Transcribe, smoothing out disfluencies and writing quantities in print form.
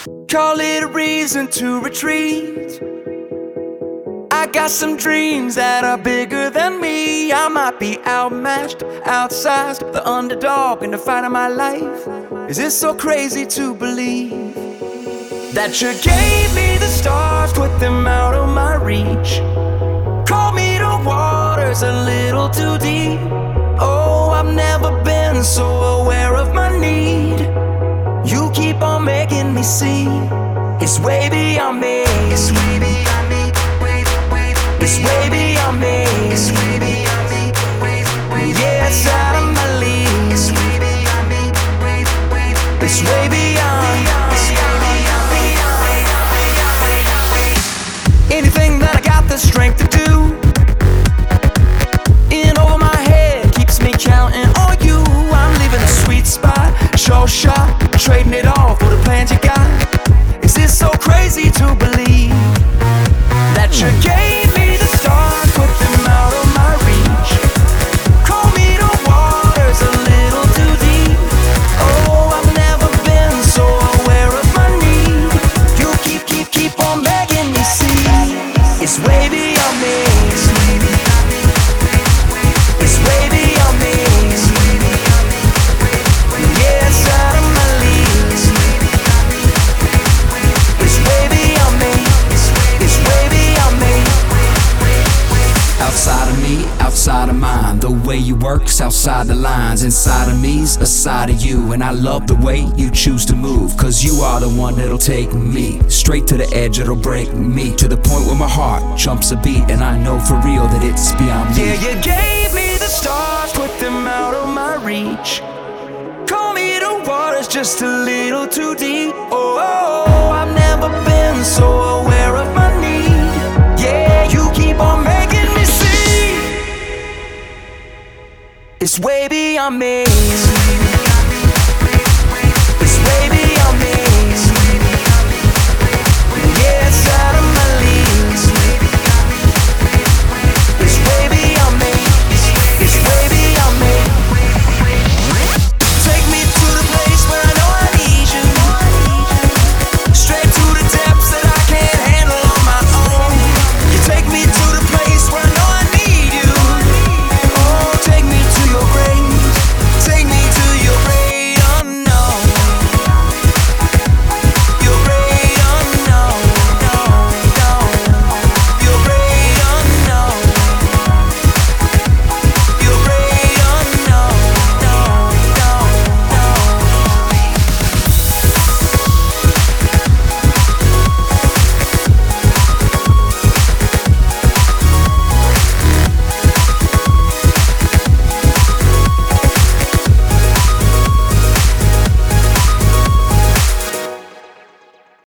Call it a reason to retreat. I got some dreams that are bigger than me. I might be outmatched, outsized, the underdog in the fight of my life. Is it so crazy to believe that you gave me the stars, put them out of my reach? Call me the waters a little too deep. Oh, I've never been so aware of my need. You keep on making me see it's way beyond me. It's way beyond me. It's way beyond me. It's way beyond me. Yeah, it's out of my league. It's way beyond me. It's way beyond. Anything that I got the strength to do, in over my head, keeps me counting on you. I'm leaving a sweet spot, sure shot, trading it all for the plans you got. Is this so crazy to believe that you gave me the stars, put them out of my reach? Call me the waters a little too deep. Oh, I've never been so aware of my need. You keep on making me see it's way beyond me. It's way beyond me. It's way beyond me. Yeah, it's out of my league. It's way beyond me. It's way beyond me. Outside of me, outside of mine. The way you work's outside the lines. Inside of me's a side of you. And I love the way you choose to move, cause you are the one that'll take me straight to the edge, it'll break me to the point where my heart jumps a beat. And I know for real that it's beyond me. Yeah, you gave me the stars, put them out of my reach. Call me the waters just a little too deep. Oh, I've never been so aware of my need. Yeah, you keep on making me see it's way beyond me.